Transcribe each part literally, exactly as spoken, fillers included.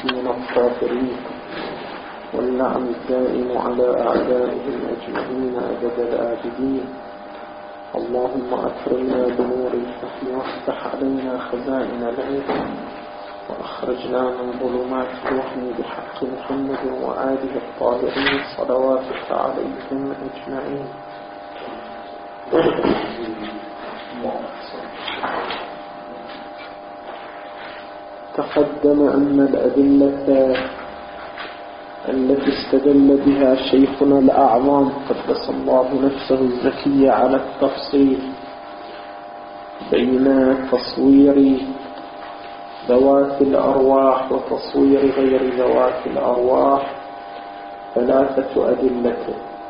الخاسرين الخاسرين واللعن الدائم على أعدائهم أجمعين أبد الآبدين. اللهم أكرمنا بنور الفهم وافتح علينا خزائن العلم وأخرجنا من ظلمات الوهم بحق محمد وآله الطاهرين صلواتك عليهم أجمعين. تقدم أن الأدلة التي استدل بها شيخنا الأعظم قدس الله نفسه الزكية على التفصيل بين تصوير ذوات الأرواح وتصوير غير ذوات الأرواح ثلاثة أدلة،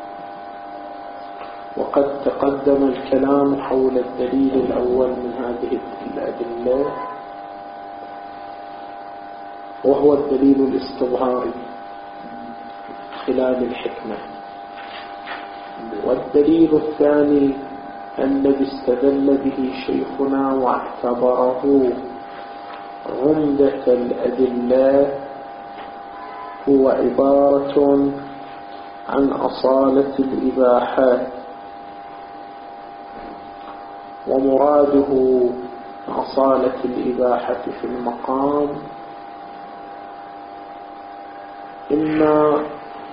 وقد تقدم الكلام حول الدليل الأول من هذه الأدلة وهو الدليل الاستظهاري خلال الحكمة، والدليل الثاني الذي استدل به شيخنا واعتبره عمدة الأدلة هو عبارة عن أصالة الإباحة، ومراده أصالة الإباحة في المقام إما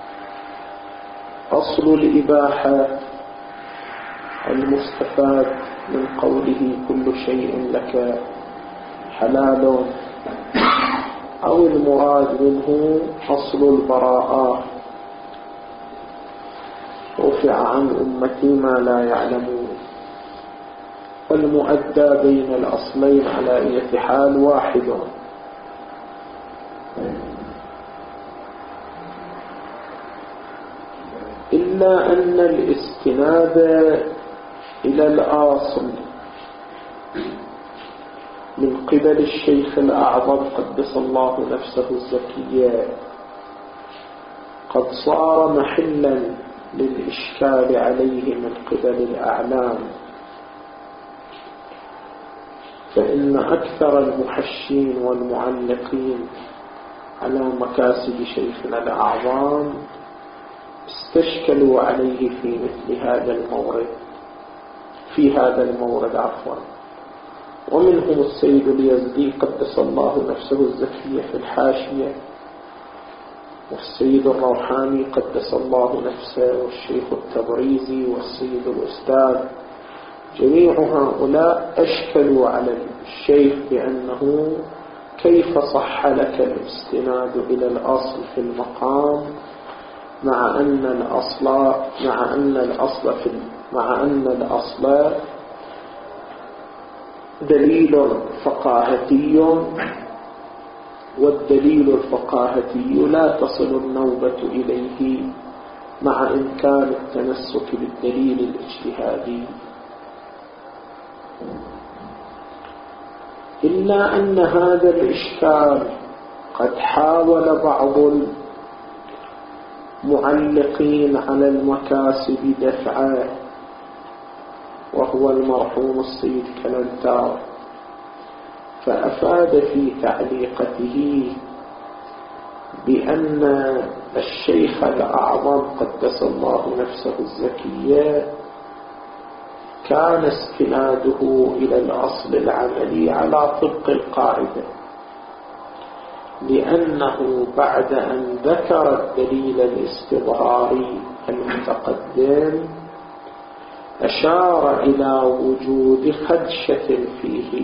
أصل الإباحة المستفاد من قوله كل شيء لك حلال، أو المراد منه أصل البراءة رفع عن أمتي ما لا يعلمون، والمؤدى بين الأصلين على أي حال واحد. إلا أن الاستناد إلى الأصل من قبل الشيخ الأعظم قدس الله نفسه الزكية قد صار محلا للإشكال عليه من قبل الأعلام، فإن أكثر المحشين والمعلقين على مكاسب شيخنا الأعظم استشكلوا عليه في مثل هذا المورد في هذا المورد عفوا ومنهم السيد اليزدي قدس الله نفسه الزكية في الحاشية، والسيد الروحاني قدس الله نفسه، والشيخ التبريزي، والسيد الأستاذ. جميع هؤلاء أشكلوا على الشيخ بأنه كيف صح لك الاستناد إلى الأصل في المقام مع أن الأصل مع أن الأصل في مع أن الأصل دليل فقاهتي، والدليل الفقاهتي لا تصل النوبة إليه مع إمكان التمسك بالدليل الاجتهادي. إلا أن هذا الإشكال قد حاول بعض المعلقين على المكاسب دفعه، وهو المرحوم السيد كلنتار، فأفاد في تعليقته بأن الشيخ الأعظم قدس الله نفسه الزكية كان استناده إلى الأصل العملي على طبق القاعدة، لأنه بعد أن ذكر الدليل الاستظهاري المتقدم أشار إلى وجود خدشة فيه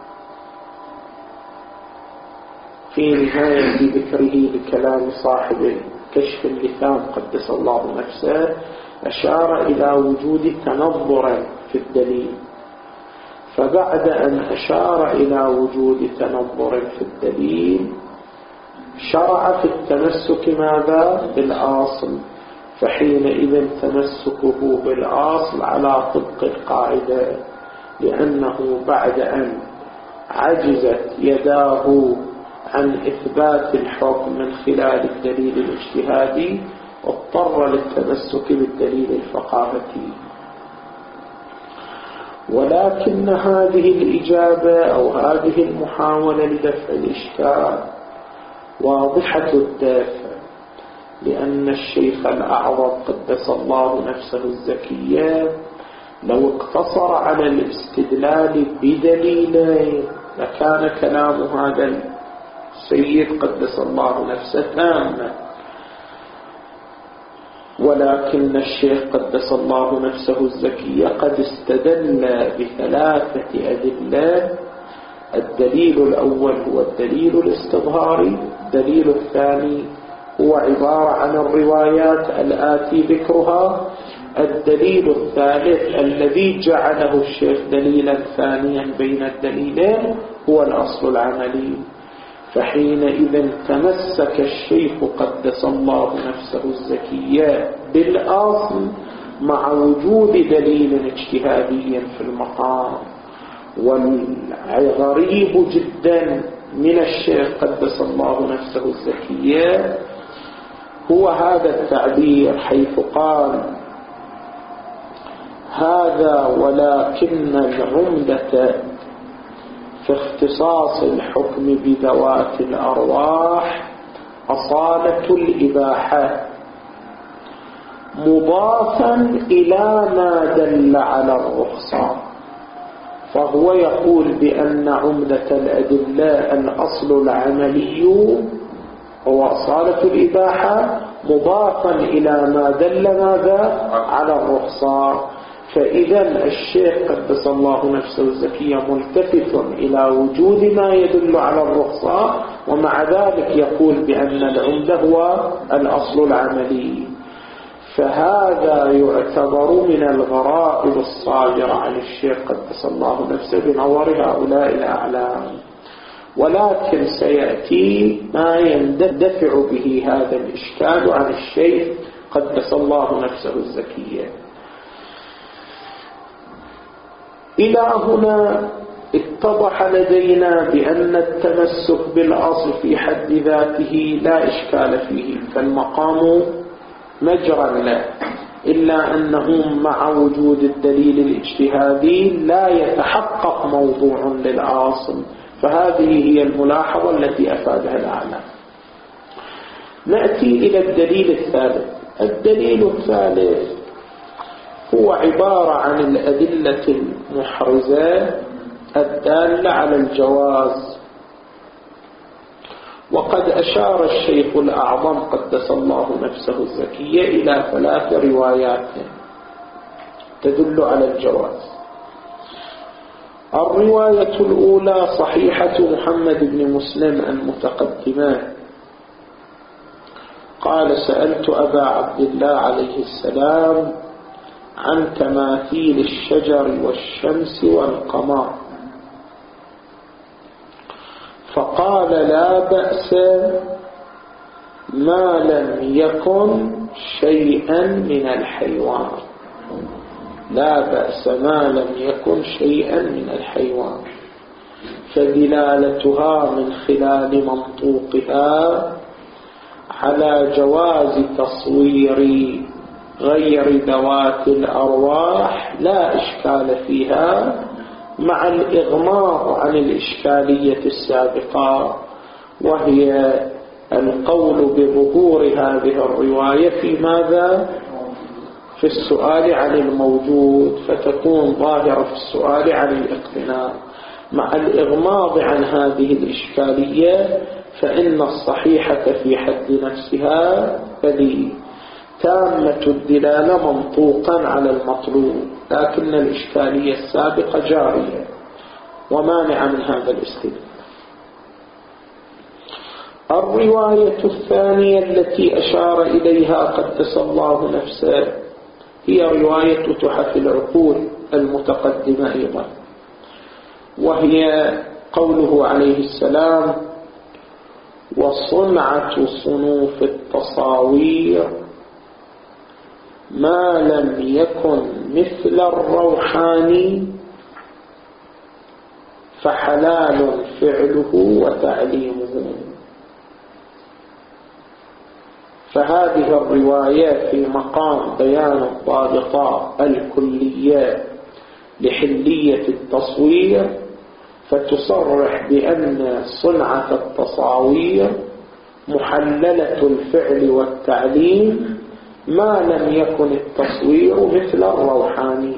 في نهاية ذكره لكلام صاحب كشف اللثام قدس الله نفسه، أشار إلى وجود تنظر في الدليل، فبعد أن أشار إلى وجود تنظر في الدليل شرع في التمسك ماذا؟ بالأصل، فحينئذ تمسكه بالأصل على طبق القاعدة، لأنه بعد أن عجزت يداه عن إثبات الحكم من خلال الدليل الاجتهادي اضطر للتمسك بالدليل الفقاهتي. ولكن هذه الإجابة أو هذه المحاولة لدفع الإشكال واضحة الدافع، لأن الشيخ الأعظم قدس الله نفسه الزكية لو اقتصر على الاستدلال بدليلين لكان كلام هذا السيد قدس الله نفسه تاما، ولكن الشيخ قدس الله نفسه الزكية قد استدل بثلاثة أدلة. الدليل الأول هو الدليل الاستظهاري، الدليل الثاني هو عبارة عن الروايات الآتي ذكرها، الدليل الثالث الذي جعله الشيخ دليلا ثانيا بين الدليلين هو الأصل العملي. فحينئذ تمسك الشيخ قدس الله نفسه الزكية بالأصل مع وجود دليل اجتهادي في المقام. والغريب جدا من الشيخ قدس الله نفسه الزكية هو هذا التعبير، حيث قال: هذا ولكن العمدة في اختصاص الحكم بذوات الأرواح أصالة الإباحة، مضافا إلى ما دل على الرخصة. فهو يقول بأن عمدة الأدلة الأصل العملي هو أصالة الإباحة، مضافا إلى ما دل ماذا على الرخصة. فإذا الشيخ قدس الله نفسه الزكية ملتفت إلى وجود ما يدل على الرخصة، ومع ذلك يقول بأن العمدة هو الأصل العملي. فهذا يعتبر من الغرائب الصادرة عن الشيخ قدس الله نفسه بنظر هؤلاء الأعلام. ولكن سيأتي ما يندفع به هذا الإشكال عن الشيخ قدس الله نفسه الزكية. إلى هنا اتضح لدينا بأن التمسك بالأصل في حد ذاته لا إشكال فيه، فالمقام مجرى له، إلا أنه مع وجود الدليل الاجتهادي لا يتحقق موضوع للأصل. فهذه هي الملاحظة التي أفادها الأعلام. نأتي إلى الدليل الثالث. الدليل الثالث هو عبارة عن الأدلة المحرزة الدالة على الجواز. وقد أشار الشيخ الأعظم قدس الله نفسه الزكية إلى ثلاث روايات تدل على الجواز. الرواية الأولى صحيحة محمد بن مسلم المتقدمة، قال: سألت أبا عبد الله عليه السلام عن تماثيل الشجر والشمس والقمر، فقال: لا بأس ما لم يكن شيئا من الحيوان، لا بأس ما لم يكن شيئا من الحيوان. فدلالتها من خلال منطوقها على جواز تصوير غير ذوات الأرواح لا إشكال فيها، مع الإغماض عن الإشكالية السابقة، وهي القول بظهور هذه الرواية في ماذا؟ في السؤال عن الموجود، فتكون ظاهرة في السؤال عن الاقتناء. مع الإغماض عن هذه الإشكالية فإن الصحيحة في حد نفسها بلي تامة الدلالة منطوقا على المطلوب، لكن الإشكالية السابقة جارية ومانع من هذا الاستدلال. الرواية الثانية التي أشار إليها قدس الله نفسه هي رواية تحف العقول المتقدمة أيضا، وهي قوله عليه السلام: وصنعة صنوف التصاوير ما لم يكن مثل الروحاني فحلال فعله وتعليمه. فهذه الرواية في مقام بيان الضابطات الكلية لحلية التصوير، فتصرح بأن صنعة التصاوير محللة الفعل والتعليم ما لم يكن التصوير مثل الروحاني.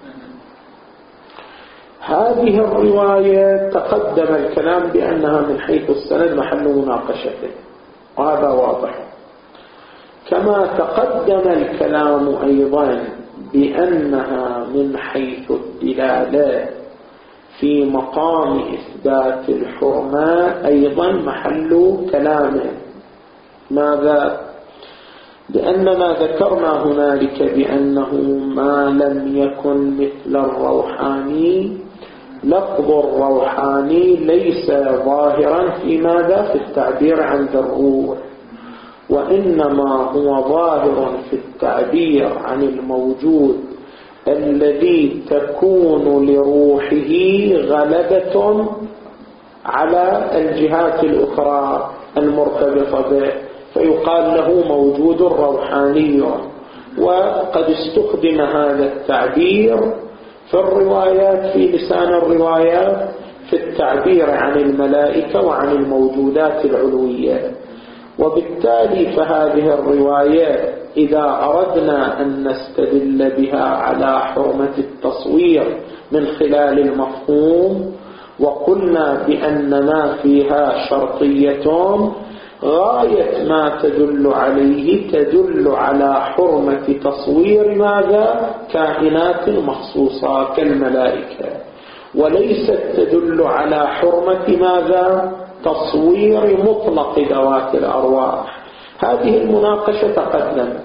هذه الرواية تقدم الكلام بأنها من حيث السند محل مناقشته، وهذا واضح. كما تقدم الكلام أيضا بأنها من حيث الدلالة في مقام إثبات الحرمة أيضا محل كلامه. ماذا؟ لأننا ذكرنا هنالك بأنه ما لم يكن مثل الروحاني، لفظ الروحاني ليس ظاهرا في ماذا؟ في التعبير عن الروح، وإنما هو ظاهر في التعبير عن الموجود الذي تكون لروحه غلبة على الجهات الأخرى المرتبطة به، فيقال له موجود روحاني. وقد استخدم هذا التعبير في الروايات، في لسان الروايات، في التعبير عن الملائكة وعن الموجودات العلوية. وبالتالي فهذه الروايات إذا أردنا أن نستدل بها على حرمة التصوير من خلال المفهوم، وقلنا بأن ما فيها شرطية، غاية ما تدل عليه تدل على حرمة تصوير ماذا؟ كائنات مخصوصة كالملائكة، وليست تدل على حرمة ماذا؟ تصوير مطلق ذوات الأرواح. هذه المناقشة تقدمت،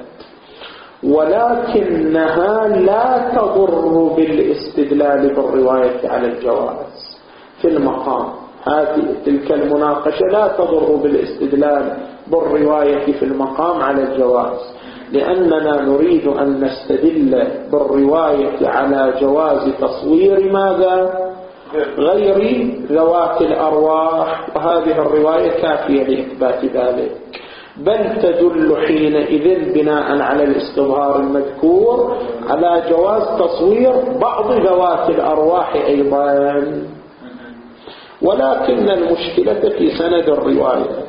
ولكنها لا تضر بالاستدلال بالرواية على الجواز في المقام. هذه تلك المناقشة لا تضر بالاستدلال بالرواية في المقام على الجواز، لأننا نريد أن نستدل بالرواية على جواز تصوير ماذا؟ غير ذوات الأرواح، وهذه الرواية كافية لإثبات ذلك، بل تدل حينئذ بناء على الاستظهار المذكور على جواز تصوير بعض ذوات الأرواح أيضا. ولكن المشكلة في سند الرواية.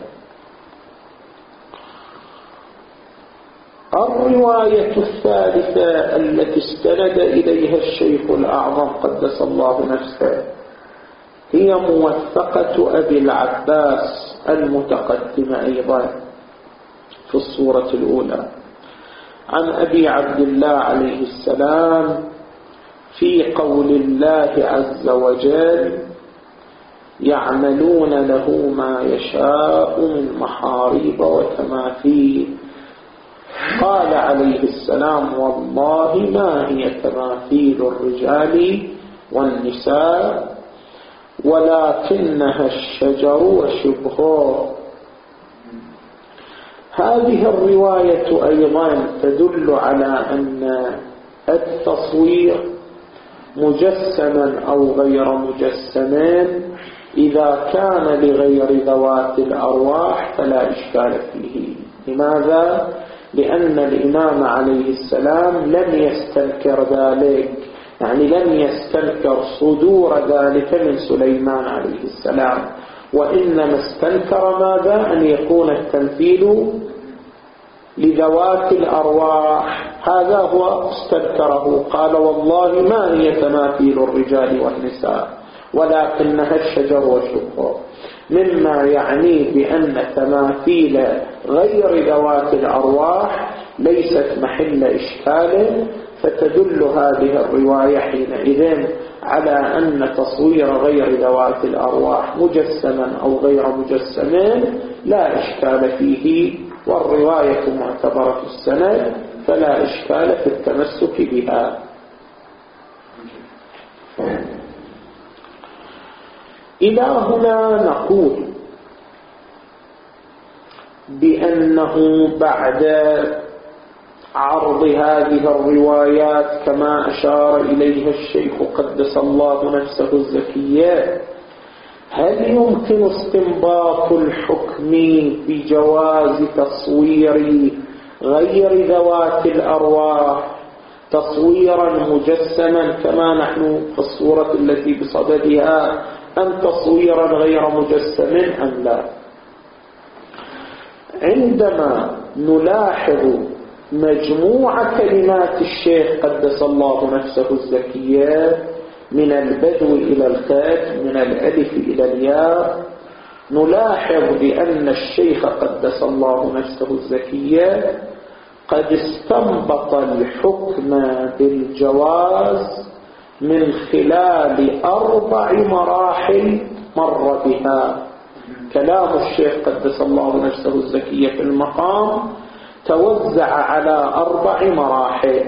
الرواية الثالثة التي استند إليها الشيخ الأعظم قدس الله نفسه هي موثقة أبي العباس المتقدمة أيضا في الصورة الأولى عن أبي عبد الله عليه السلام في قول الله عز وجل: يعملون له ما يشاء من محاريب وتماثيل. قال عليه السلام: والله ما هي تماثيل الرجال والنساء ولكنها الشجر وشبهه. هذه الرواية أيضا تدل على أن التصوير مجسما أو غير مجسم إذا كان لغير ذوات الأرواح فلا إشكال فيه. لماذا؟ لأن الإمام عليه السلام لم يستنكر ذلك، يعني لم يستنكر صدور ذلك من سليمان عليه السلام، وإنما استنكر ماذا؟ أن يكون التمثيل لذوات الأرواح. هذا هو استنكره، قال: والله ما هي تماثيل الرجال والنساء ولكنها الشجر والشجر، مما يعني بأن تماثيل غير ذوات الأرواح ليست محل إشكال. فتدل هذه الرواية حينئذ على أن تصوير غير ذوات الأرواح مجسما أو غير مجسم لا إشكال فيه، والرواية معتبرة السند فلا إشكال في التمسك بها. إلى هنا نقول بأنه بعد عرض هذه الروايات كما أشار إليها الشيخ قدس الله نفسه الزكية، هل يمكن استنباط الحكم بجواز تصوير غير ذوات الأرواح تصويرا مجسما كما نحن في الصورة التي بصددها، أم تصويرا غير مجسم أم لا؟ عندما نلاحظ مجموع كلمات الشيخ قدس الله نفسه الزكية من البدو إلى الختم، من الألف إلى الياء، نلاحظ بأن الشيخ قدس الله نفسه الزكية قد استنبط الحكم بالجواز من خلال أربع مراحل مر بها. كلام الشيخ قدس الله نفسه الزكية في المقام توزع على أربع مراحل.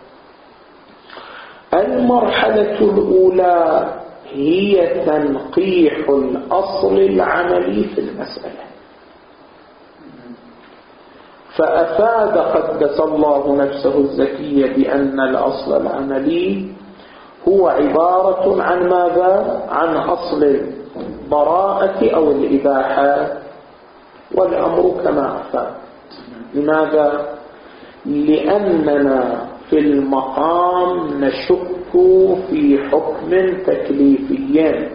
المرحلة الأولى هي تنقيح الأصل العملي في المسألة، فأفاد قدس الله نفسه الزكية بأن الأصل العملي هو عبارة عن ماذا؟ عن أصل البراءة أو الإباحة، والأمر كما أفاد. لماذا؟ لأننا في المقام نشك في حكم تكليفي،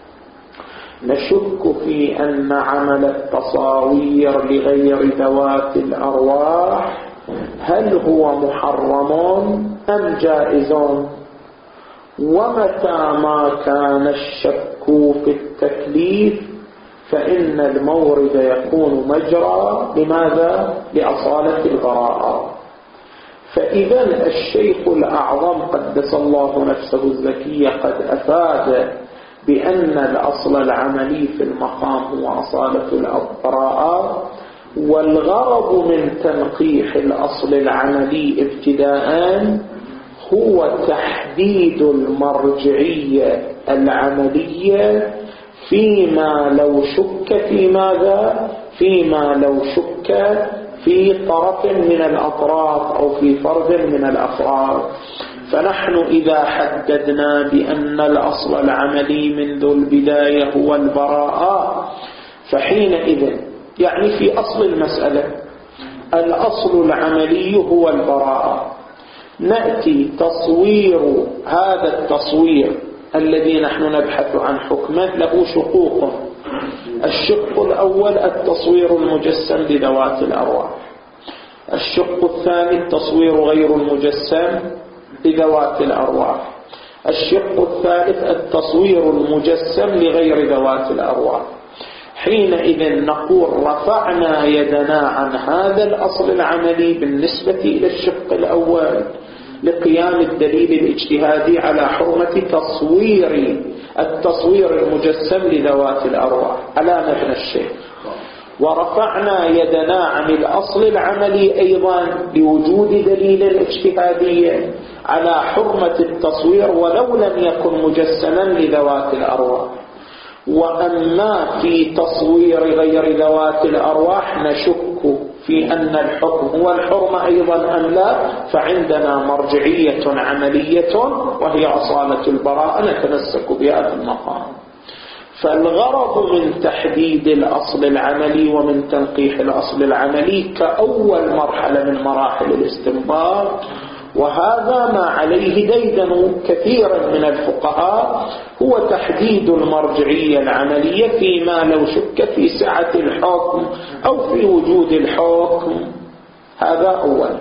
نشك في أن عمل التصاوير لغير ذوات الأرواح هل هو محرم أم جائز. ومتى ما كان الشك في التكليف فإن المورد يكون مجرى لماذا؟ لأصالة البراءة. فإذا الشيخ الأعظم قدس الله نفسه الزكية قد أفاد بأن الأصل العملي في المقام هو أصالة البراءة، والغرض من تنقيح الأصل العملي ابتداء هو تحديد المرجعية العملية فيما لو شك في ماذا؟ فيما لو شك في طرف من الأطراف أو في فرد من الأفراد. فنحن إذا حددنا بأن الأصل العملي منذ البداية هو البراءة، فحينئذ يعني في أصل المسألة الأصل العملي هو البراءة، نأتي تصوير هذا التصوير الذي نحن نبحث عن حكمه له شقوق. الشق الأول التصوير المجسم لذوات الأرواح، الشق الثاني التصوير غير المجسم لذوات الأرواح، الشق الثالث التصوير المجسم لغير ذوات الأرواح. حينئذ نقول رفعنا يدنا عن هذا الأصل العملي بالنسبة إلى الشق الأول لقيام الدليل الاجتهادي على حرمة تصوير التصوير المجسم لذوات الأرواح على مبنى الشيخ، ورفعنا يدنا عن الأصل العملي أيضا لوجود دليل اجتهادي على حرمة التصوير ولو لم يكن مجسما لذوات الأرواح. وأما في تصوير غير ذوات الأرواح نشك في أن الحكم هو الحرمة أيضا أم لا، فعندنا مرجعية عملية وهي أصالة البراءة نتمسك بها في المقام. فالغرض من تحديد الأصل العملي ومن تنقيح الأصل العملي كأول مرحلة من مراحل الاستنباط، وهذا ما عليه ديدن كثيرا من الفقهاء، هو تحديد المرجعية العملية فيما لو شك في سعة الحكم أو في وجود الحكم. هذا أولا.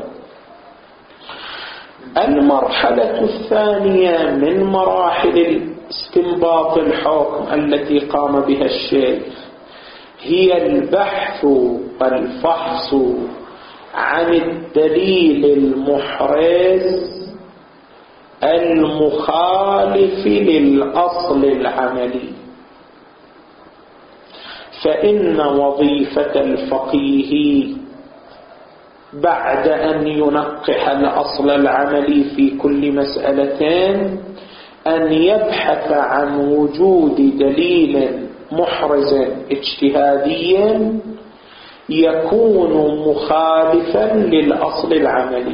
المرحلة الثانية من مراحل استنباط الحكم التي قام بها الشيخ هي البحث والفحص عن الدليل المحرز المخالف للأصل العملي. فإن وظيفة الفقيه بعد أن ينقح الأصل العملي في كل مسألة أن يبحث عن وجود دليل محرز اجتهادي يكون مخالفا للأصل العملي.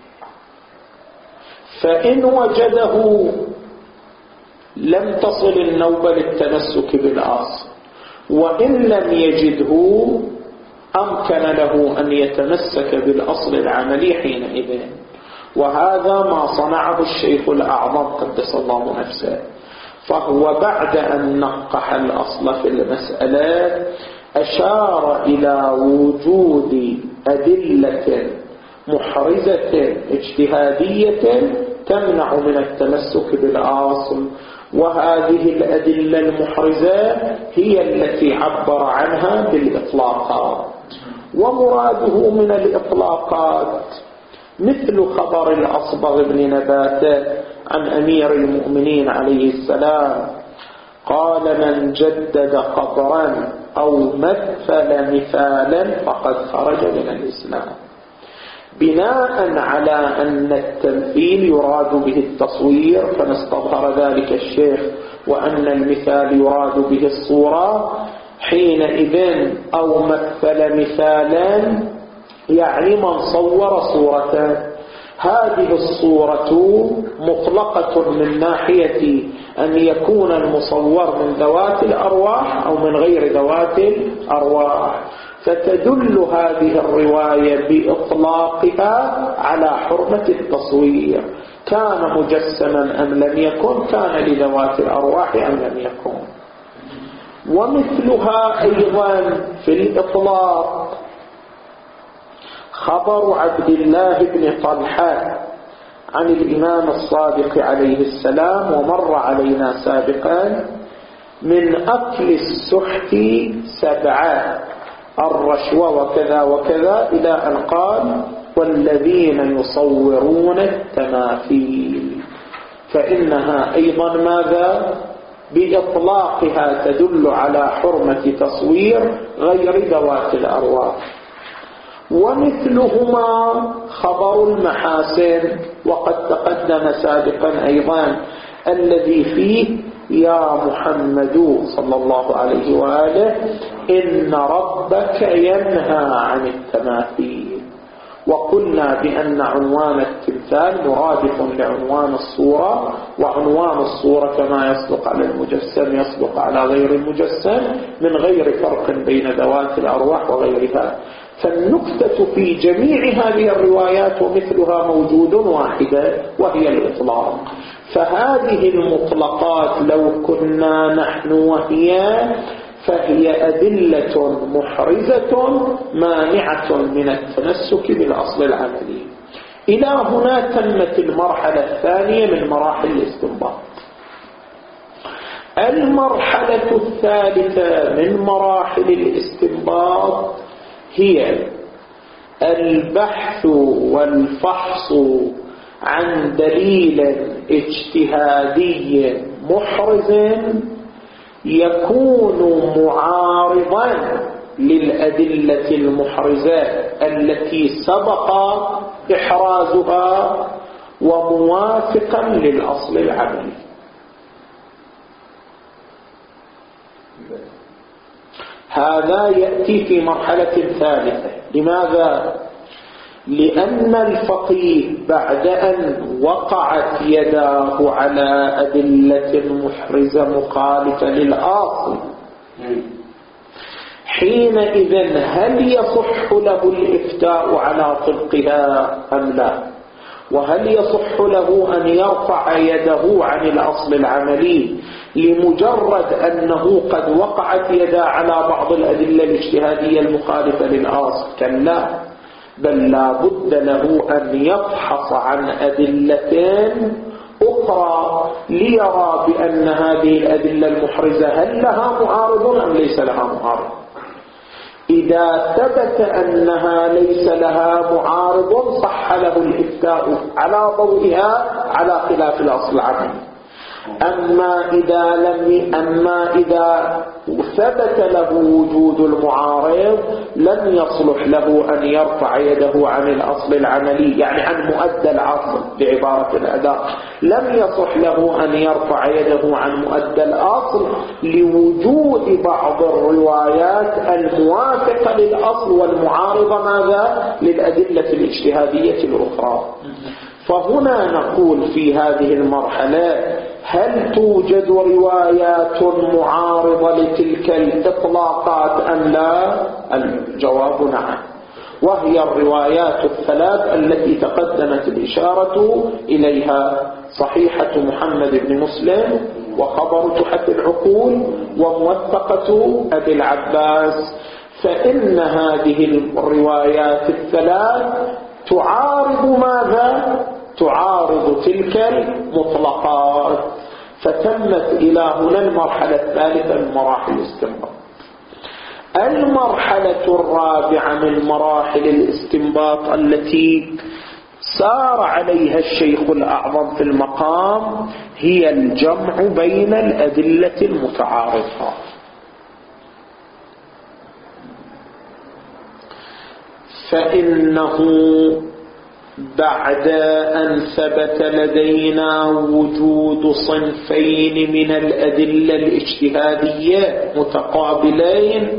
فإن وجده لم تصل النوبة للتمسك بالأصل، وإن لم يجده أمكن له أن يتمسك بالأصل العملي حينئذ. وهذا ما صنعه الشيخ الأعظم قدس الله نفسه، فهو بعد أن نقح الأصل في المسألة أشار إلى وجود أدلة محرزة اجتهادية تمنع من التمسك بالأصل، وهذه الأدلة المحرزة هي التي عبر عنها بالإطلاقات. ومراده من الإطلاقات مثل خبر الأصبغ بن نباتة عن أمير المؤمنين عليه السلام قال: من جدد قبرا أو مثل مثالا فقد خرج من الإسلام، بناء على أن التمثيل يراد به التصوير كما استظهر ذلك الشيخ، وأن المثال يراد به الصورة. حينئذ أو مثل مثالا يعني من صور صورة، هذه الصورة مطلقة من ناحية أن يكون المصور من ذوات الأرواح أو من غير ذوات الأرواح، فتدل هذه الرواية بإطلاقها على حرمة التصوير، كان مجسما أم لم يكن، كان لذوات الأرواح أم لم يكن. ومثلها أيضا في الإطلاق خبر عبد الله بن طلحة عن الإمام الصادق عليه السلام، ومر علينا سابقا، من أكل السحت سبعة، الرشوة وكذا وكذا، إلى أن قال: والذين يصورون التماثيل، فإنها أيضا ماذا؟ بإطلاقها تدل على حرمة تصوير غير ذوات الأرواح. ومثلهما خبر المحاسن، وقد تقدم سابقا أيضا الذي فيه: يا محمد صلى الله عليه وآله إن ربك ينهى عن التماثيل. وقلنا بأن عنوان التمثال مرادف لعنوان الصورة، وعنوان الصورة كما يصدق على المجسم يصدق على غير المجسم من غير فرق بين ذوات الأرواح وغيرها. فالنكتة في جميع هذه الروايات ومثلها موجود واحدة، وهي الإطلاق. فهذه المطلقات لو كنا نحن وهي فهي أدلة محرزة مانعة من التمسك بالأصل العملي. إلى هنا تمت المرحلة الثانية من مراحل الاستنباط. المرحلة الثالثة من مراحل الاستنباط هي البحث والفحص عن دليل اجتهادي محرز يكون معارضا للأدلة المحرزة التي سبق إحرازها وموافقا للأصل العملي. هذا يأتي في مرحلة ثالثة. لماذا؟ لأن الفقيه بعد أن وقعت يداه على أدلة محرزة مخالفة للأصل، حينئذ هل يصح له الإفتاء على طبقها أم لا؟ وهل يصح له أن يرفع يده عن الأصل العملي لمجرد أنه قد وقعت يده على بعض الأدلة الاجتهادية المخالفة للأصل؟ كلا، بل لا بد له أن يفحص عن أدلة أخرى ليرى بأن هذه الأدلة المحرزة هل لها معارض أم ليس لها معارض. إذا ثبت أنها ليس لها معارض صح له الإفتاء على ضوئها على خلاف الأصل العملي. أما إذا لم أما إذا ثبت له وجود المعارض لم يصلح له أن يرفع يده عن الأصل العملي، يعني عن مؤدى الأصل بعبارة الأداء، لم يصح له أن يرفع يده عن مؤدى الأصل لوجود بعض الروايات الموافقة للأصل والمعارضة ماذا؟ للأدلة الاجتهادية الأخرى. فهنا نقول في هذه المرحلة: هل توجد روايات معارضة لتلك الإطلاقات أم لا؟ الجواب نعم، وهي الروايات الثلاث التي تقدمت الإشارة إليها: صحيحة محمد بن مسلم، وخبر تحف العقول وموثقة أبي العباس، فإن هذه الروايات الثلاث تعارض ماذا؟ تعارض تلك المطلقات. فتمت إلى هنا المرحلة الثالثة من مراحل الاستنباط. المرحلة الرابعة من مراحل الاستنباط التي سار عليها الشيخ الأعظم في المقام هي الجمع بين الأدلة المتعارضة. فإنه بعد أن ثبت لدينا وجود صنفين من الأدلة الاجتهادية متقابلين،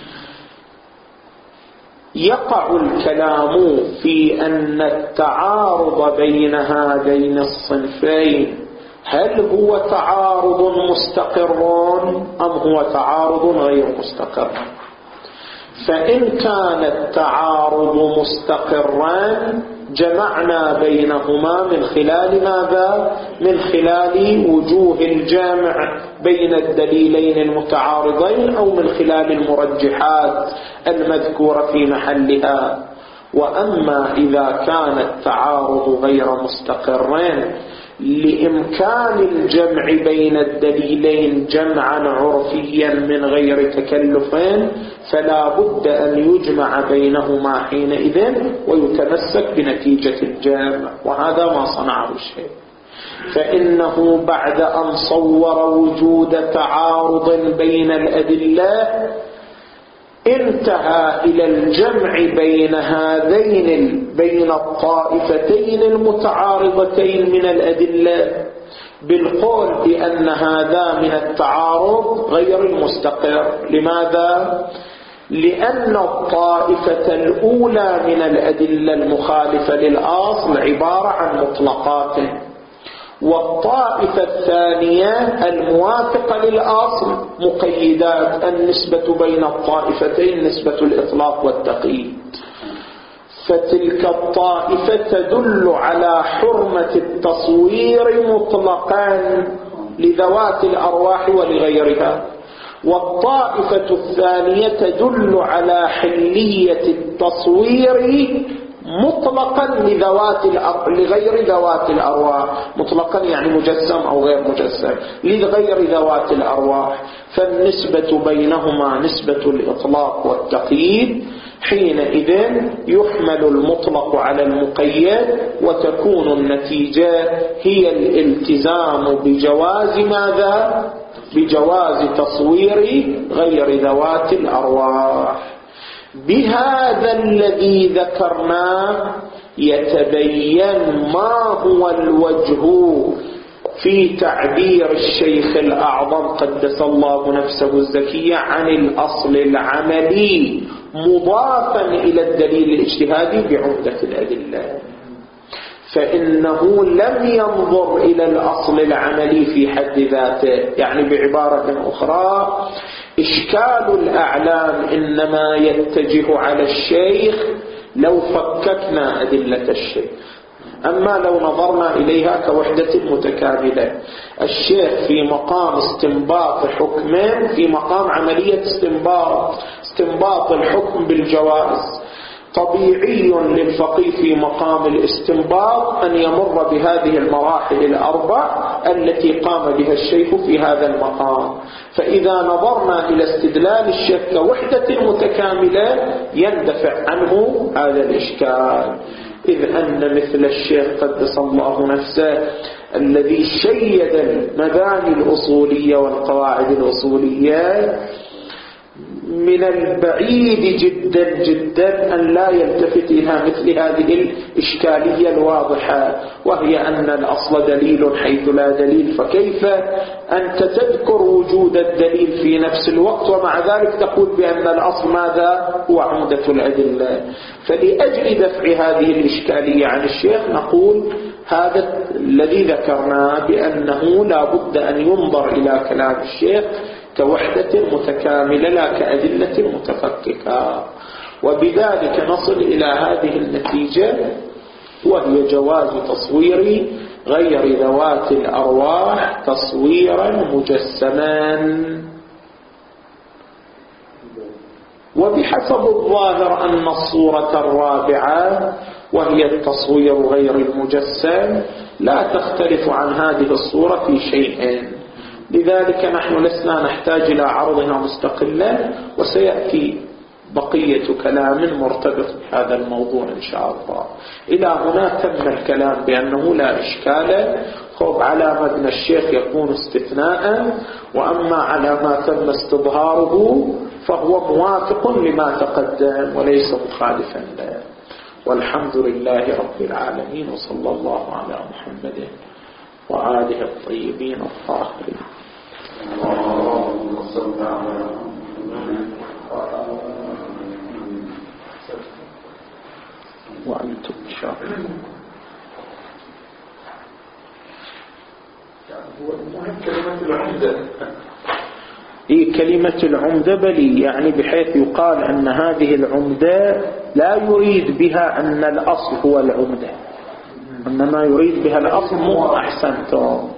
يقع الكلام في أن التعارض بين هذين الصنفين هل هو تعارض مستقر أم هو تعارض غير مستقر. فإن كان التعارض مستقرا جمعنا بينهما من خلال ماذا؟ من خلال وجوه الجامع بين الدليلين المتعارضين أو من خلال المرجحات المذكورة في محلها. وأما إذا كان التعارض غير مستقرين لإمكان الجمع بين الدليلين جمعا عرفيا من غير تكلف فلا بد أن يجمع بينهما حينئذ ويتمسك بنتيجة الجمع، وهذا ما صنعه الشيء. فإنه بعد أن صور وجود تعارض بين الأدلة انتهى إلى الجمع بين هذين بين الطائفتين المتعارضتين من الأدلة بالقول بأن هذا من التعارض غير المستقر. لماذا؟ لأن الطائفة الأولى من الأدلة المخالفة للأصل عبارة عن مطلقات، والطائفة الثانية الموافقة للأصل مقيدات. النسبة بين الطائفتين نسبة الإطلاق والتقييد، فتلك الطائفة تدل على حرمة التصوير مطلقا لذوات الأرواح ولغيرها، والطائفة الثانية تدل على حلية التصوير مطلقا لذوات لغير ذوات الأرواح. مطلقا يعني مجسم أو غير مجسم لغير ذوات الأرواح، فالنسبة بينهما نسبة الإطلاق والتقييد. حينئذ يحمل المطلق على المقيد وتكون النتيجة هي الالتزام بجواز ماذا؟ بجواز تصوير غير ذوات الأرواح. بهذا الذي ذكرناه يتبين ما هو الوجه في تعبير الشيخ الأعظم قدس الله نفسه الزكية عن الأصل العملي مضافا إلى الدليل الاجتهادي بعمدة الأدلة. فإنه لم ينظر إلى الأصل العملي في حد ذاته، يعني بعبارة أخرى إشكال الأعلام إنما يتجه على الشيخ لو فككنا أدلة الشيخ، أما لو نظرنا إليها كوحدة متكاملة. الشيخ في مقام استنباط حكمين، في مقام عملية استنباط استنباط الحكم بالجواز. طبيعي للفقيه في مقام الاستنباط أن يمر بهذه المراحل الأربع التي قام بها الشيخ في هذا المقام. فإذا نظرنا إلى استدلال الشيخ كوحدة متكاملة يندفع عنه هذا الإشكال، إذ أن مثل الشيخ قدس الله نفسه الذي شيد المباني الأصولية والقواعد الأصولية من البعيد جدا جدا أن لا يلتفت إلى مثل هذه الإشكالية الواضحة، وهي أن الأصل دليل حيث لا دليل، فكيف أنت تذكر وجود الدليل في نفس الوقت ومع ذلك تقول بأن الأصل ماذا؟ هو عمدة الأدلة. فلأجل دفع هذه الإشكالية عن الشيخ نقول هذا الذي ذكرناه بأنه لا بد أن ينظر إلى كلام الشيخ كوحدة متكاملة لا كأدلة متفككة، وبذلك نصل إلى هذه النتيجة وهي جواز تصوير غير ذوات الأرواح تصويرا مجسما. وبحسب الظاهر أن الصورة الرابعة وهي التصوير غير المجسم لا تختلف عن هذه الصورة في شيء، لذلك نحن لسنا نحتاج إلى عرضها مستقلا، وسيأتي بقية كلام مرتبط بهذا الموضوع إن شاء الله. إلى هنا تم الكلام بأنه لا إشكال. خب على مدن الشيخ يكون استثناء، وأما على ما تم استظهاره فهو موافق لما تقدم وليس مخالفا له. والحمد لله رب العالمين، وصلى الله على محمد وآله الطيبين الطاهرين. اللهم صل على محمد وأنتم شاهدون. هو كلمة العمدة هي كلمة العمدة بلي، يعني بحيث يقال أن هذه العمدة لا يريد بها أن الأصل هو العمدة، إنما يريد بها الأصل. مو أحسنتم